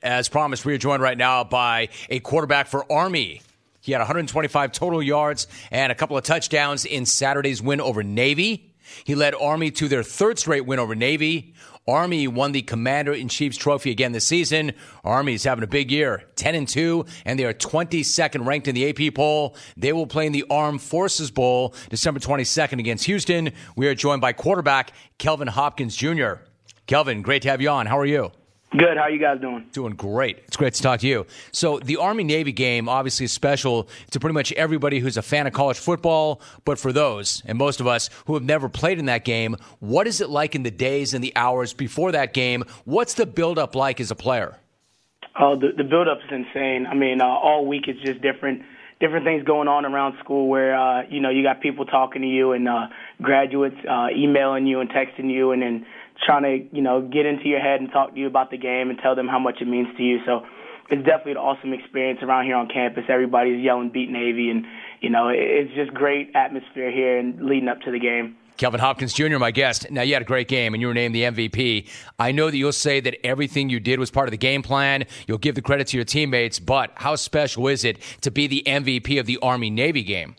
As promised, we are joined right now by a quarterback for Army. He had 125 total yards and a couple of touchdowns in Saturday's win over Navy. He led Army to their third straight win over Navy. Army won the Commander-in-Chief's trophy again this season. Army's having a big year, 10-2, and they are 22nd ranked in the AP poll. They will play in the Armed Forces Bowl December 22nd against Houston. We are joined by quarterback Kelvin Hopkins Jr. Kelvin, great to have you on. How are you? Good. How are you guys doing? Doing great. It's great to talk to you. So the Army-Navy game obviously is special to pretty much everybody who's a fan of college football, but for those, and most of us, who have never played in that game, what is it like in the days and the hours before that game? What's the build-up like as a player? Oh, the build-up is insane. I mean, all week it's just different things going on around school where, you got people talking to you and graduates emailing you and texting you and then trying to, get into your head and talk to you about the game and tell them how much it means to you. So it's definitely an awesome experience around here on campus. Everybody's yelling "Beat Navy," and, it's just great atmosphere here and leading up to the game. Kelvin Hopkins Jr., my guest. Now, you had a great game, and you were named the MVP. I know that you'll say that everything you did was part of the game plan. You'll give the credit to your teammates, but how special is it to be the MVP of the Army-Navy game?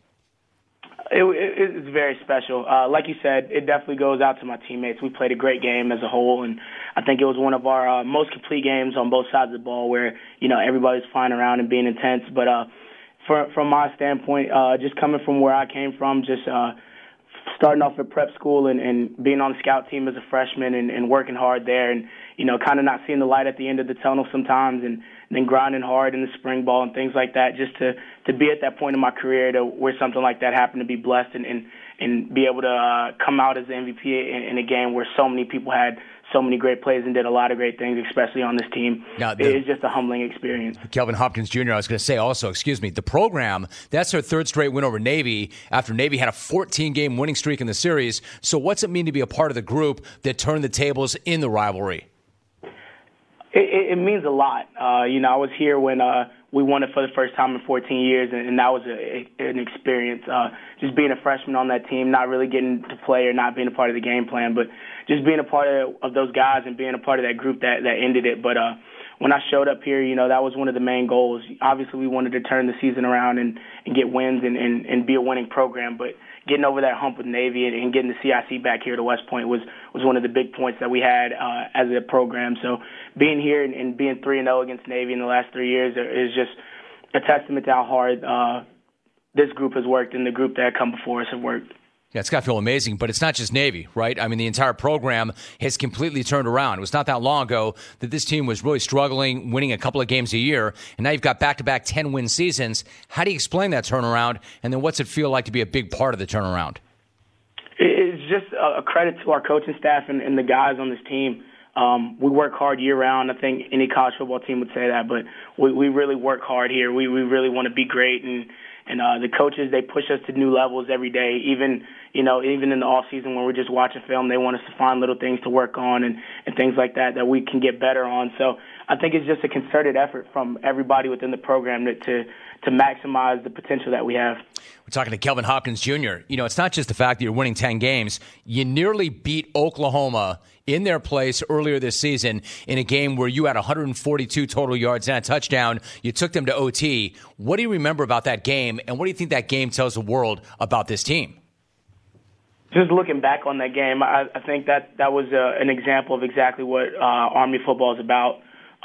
It's very special. Like you said, it definitely goes out to my teammates. We played a great game as a whole, and I think it was one of our most complete games on both sides of the ball where, everybody's flying around and being intense. But from my standpoint, just coming from where I came from, just starting off at prep school and being on the scout team as a freshman and working hard there and, kind of not seeing the light at the end of the tunnel sometimes and then grinding hard in the spring ball and things like that, just to be at that point in my career to where something like that happened to be blessed and be able to come out as the MVP in a game where so many people had so many great plays and did a lot of great things, especially on this team. It's just a humbling experience. Kelvin Hopkins Jr., I was going to say also, the program, that's their third straight win over Navy after Navy had a 14-game winning streak in the series. So what's it mean to be a part of the group that turned the tables in the rivalry? It means a lot. I was here when we won it for the first time in 14 years, and that was an experience. Just being a freshman on that team, not really getting to play or not being a part of the game plan, but just being a part of those guys and being a part of that group that ended it. But when I showed up here, that was one of the main goals. Obviously, we wanted to turn the season around and get wins and be a winning program, but getting over that hump with Navy and getting the CIC back here to West Point was one of the big points that we had as a program. So being here and being 3-0 against Navy in the last 3 years is just a testament to how hard this group has worked and the group that come before us have worked. Yeah, it's got to feel amazing, but it's not just Navy, right? I mean, the entire program has completely turned around. It was not that long ago that this team was really struggling, winning a couple of games a year, and now you've got back-to-back 10-win seasons. How do you explain that turnaround, and then what's it feel like to be a big part of the turnaround? It's just a credit to our coaching staff and the guys on this team. We work hard year-round. I think any college football team would say that, but we really work hard here. We really want to be great, and the coaches, they push us to new levels every day. Even in the off season when we're just watching film, they want us to find little things to work on and things like that we can get better on. So I think it's just a concerted effort from everybody within the program to maximize the potential that we have. We're talking to Kelvin Hopkins Jr. It's not just the fact that you're winning 10 games. You nearly beat Oklahoma in their place earlier this season in a game where you had 142 total yards and a touchdown. You took them to OT. What do you remember about that game, and what do you think that game tells the world about this team? Just looking back on that game, I think that was an example of exactly what Army football is about.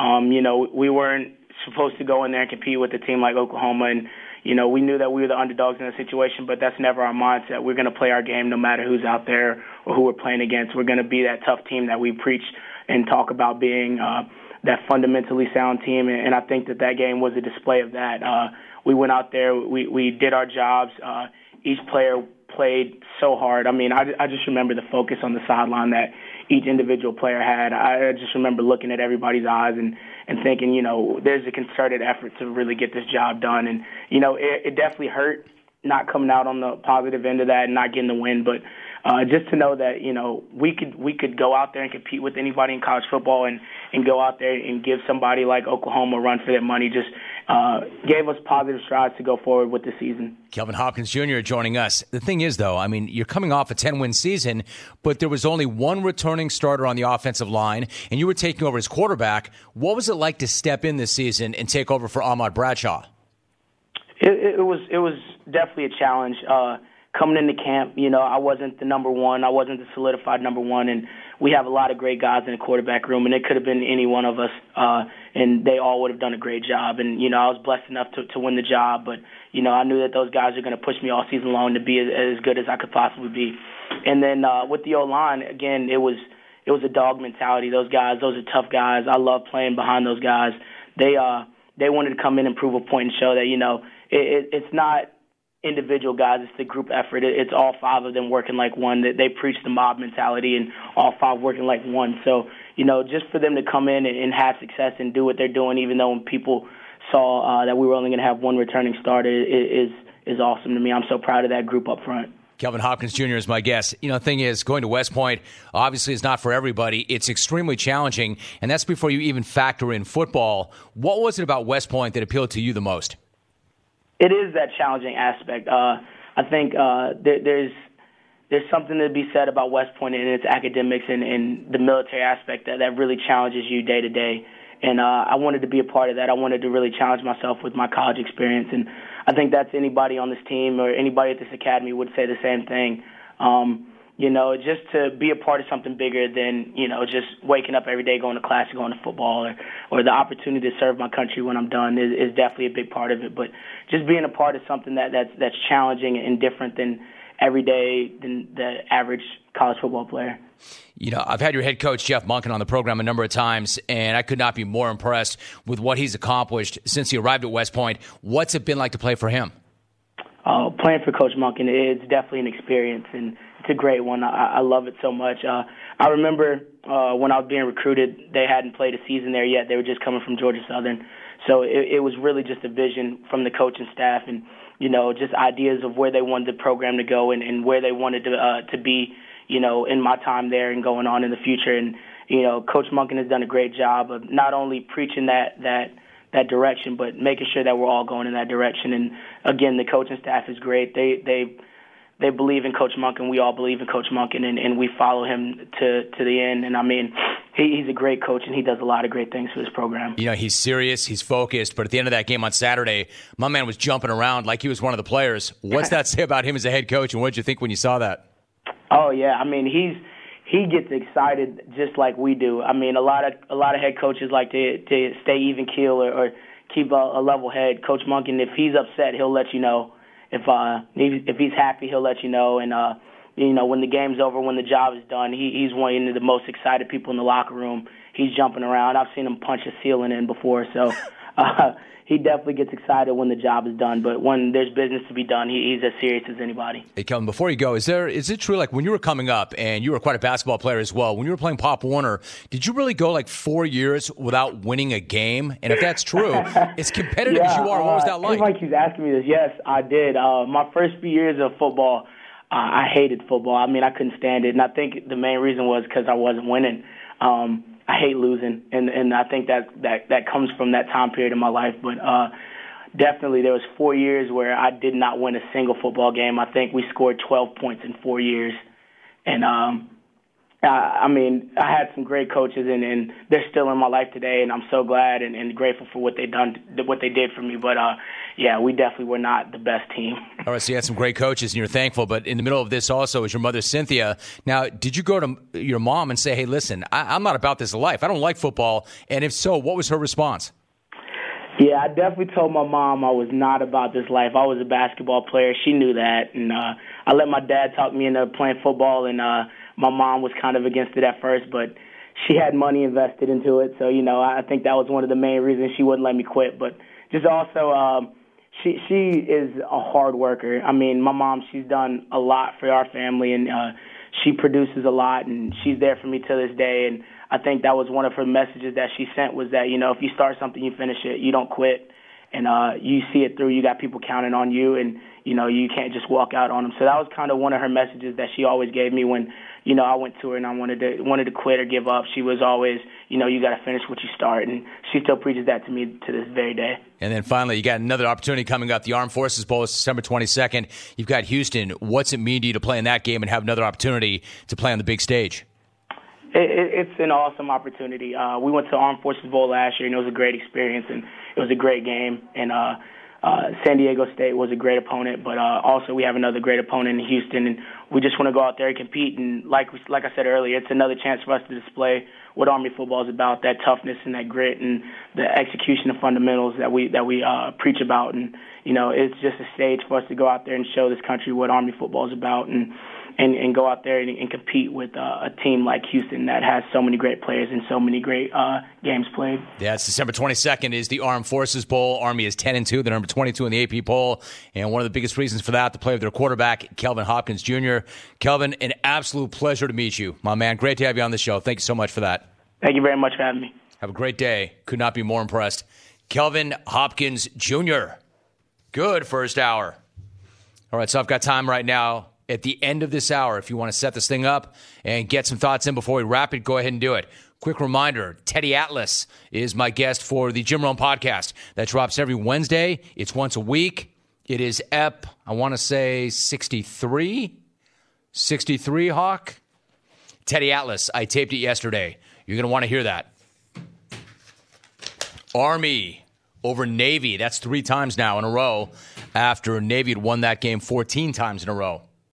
We weren't supposed to go in there and compete with a team like Oklahoma, and we knew that we were the underdogs in the situation, but that's never our mindset. We're going to play our game no matter who's out there or who we're playing against. We're going to be that tough team that we preach and talk about being that fundamentally sound team, and I think that game was a display of that. We went out there, we did our jobs. Each player played so hard. I mean, I just remember the focus on the sideline that each individual player had. I just remember looking at everybody's eyes and thinking, there's a concerted effort to really get this job done. And, it definitely hurt not coming out on the positive end of that and not getting the win. But just to know that, we could go out there and compete with anybody in college football and go out there and give somebody like Oklahoma a run for their money just gave us positive strides to go forward with the season. Kelvin Hopkins Jr. joining us. The thing is, though, I mean, you're coming off a 10-win season, but there was only one returning starter on the offensive line, and you were taking over as quarterback. What was it like to step in this season and take over for Ahmad Bradshaw? It was definitely a challenge. Coming into camp, I wasn't the number one. I wasn't the solidified number one, and we have a lot of great guys in the quarterback room, and it could have been any one of us, and they all would have done a great job. And, I was blessed enough to win the job, but, I knew that those guys are going to push me all season long to be as good as I could possibly be. And then with the O-line, again, it was a dog mentality. Those guys, those are tough guys. I love playing behind those guys. They wanted to come in and prove a point and show that, it's not individual guys, it's the group effort. It's all five of them working like one. They preach the mob mentality and all five working like one. So, just for them to come in and have success and do what they're doing, even though when people saw that we were only going to have one returning starter, is awesome to me. I'm so proud of that group up front. Kelvin Hopkins Jr. is my guest. The thing is, going to West Point obviously is not for everybody. It's extremely challenging, and that's before you even factor in football. What was it about West Point that appealed to you the most? It is that challenging aspect. I think there's something to be said about West Point and its academics and the military aspect that really challenges you day to day. And I wanted to be a part of that. I wanted to really challenge myself with my college experience. And I think that's anybody on this team or anybody at this academy would say the same thing. Just to be a part of something bigger than, just waking up every day, going to class, going to football, or the opportunity to serve my country when I'm done is definitely a big part of it. But just being a part of something that's challenging and different than every day than the average college football player. I've had your head coach, Jeff Monken, on the program a number of times, and I could not be more impressed with what he's accomplished since he arrived at West Point. What's it been like to play for him? Playing for Coach Monken, it's definitely an experience, and it's a great one. I love it so much. I remember when I was being recruited, they hadn't played a season there yet. They were just coming from Georgia Southern. So it was really just a vision from the coaching staff and, just ideas of where they wanted the program to go and where they wanted to be, in my time there and going on in the future. And, Coach Monken has done a great job of not only preaching that direction, but making sure that we're all going in that direction. And again, the coaching staff is great. They believe in Coach Monken. We all believe in Coach Monken, and we follow him to the end. And I mean, he's a great coach, and he does a lot of great things for this program. He's serious, he's focused, but at the end of that game on Saturday, my man was jumping around like he was one of the players. What's that say about him as a head coach, and what did you think when you saw that? Oh yeah, I mean he gets excited just like we do. I mean, a lot of head coaches like to stay even keel or keep a level head. Coach Monken, if he's upset, he'll let you know. If he's happy, he'll let you know. And when the game's over, when the job is done, he's one of the most excited people in the locker room. He's jumping around. I've seen him punch a ceiling in before, so he definitely gets excited when the job is done. But when there's business to be done, he's as serious as anybody. Hey, Kelvin, before you go, is it true, like when you were coming up, and you were quite a basketball player as well, when you were playing Pop Warner, did you really go like 4 years without winning a game? And if that's true, as competitive as you are, what was that like? Like he's asking me this. Yes, I did. My first few years of football, I hated football. I mean, I couldn't stand it. And I think the main reason was because I wasn't winning. I hate losing, and I think that comes from that time period in my life. But definitely there was 4 years where I did not win a single football game. I think we scored 12 points in 4 years. And, I mean, I had some great coaches, and they're still in my life today, and I'm so glad and grateful for what they did for me. But, yeah, we definitely were not the best team. All right, so you had some great coaches, and you're thankful. But in the middle of this also is your mother, Cynthia. Now, did you go to your mom and say, hey, listen, I'm not about this life. I don't like football. And if so, what was her response? Yeah, I definitely told my mom I was not about this life. I was a basketball player. She knew that. And I let my dad talk me into playing football, and my mom was kind of against it at first, but she had money invested into it. So, I think that was one of the main reasons she wouldn't let me quit. But just also, she is a hard worker. I mean, my mom, she's done a lot for our family, and she produces a lot, and she's there for me to this day. And I think that was one of her messages that she sent was that, if you start something, you finish it. You don't quit. and you see it through. You got people counting on you, and you can't just walk out on them. So that was kind of one of her messages that she always gave me when I went to her and I wanted to quit or give up. She was always, you got to finish what you start, and she still preaches that to me to this very day. And then finally, you got another opportunity coming up. The Armed Forces Bowl is December 22nd. You've got Houston. What's it mean to you to play in that game and have another opportunity to play on the big stage? It's an awesome opportunity. We went to the Armed Forces Bowl last year, and it was a great experience, and it was a great game. And San Diego State was a great opponent, but also we have another great opponent in Houston, and we just want to go out there and compete. And like I said earlier, it's another chance for us to display what Army football is about, that toughness and that grit and the execution of fundamentals that we preach about. And it's just a stage for us to go out there and show this country what Army football is about, and go out there and compete with a team like Houston that has so many great players and so many great games played. Yeah, it's December 22nd is the Armed Forces Bowl. Army is 10-2. They're number 22 in the AP poll. And one of the biggest reasons for that, the play of their quarterback, Kelvin Hopkins Jr. Kelvin, an absolute pleasure to meet you, my man. Great to have you on the show. Thank you so much for that. Thank you very much for having me. Have a great day. Could not be more impressed. Kelvin Hopkins Jr. Good first hour. All right, so I've got time right now. At the end of this hour, if you want to set this thing up and get some thoughts in before we wrap it, go ahead and do it. Quick reminder, Teddy Atlas is my guest for the Jim Rome podcast. That drops every Wednesday. It's once a week. It is I want to say 63? 63, Hawk? Teddy Atlas, I taped it yesterday. You're going to want to hear that. Army over Navy. That's 3 times now in a row after Navy had won that game 14 times in a row.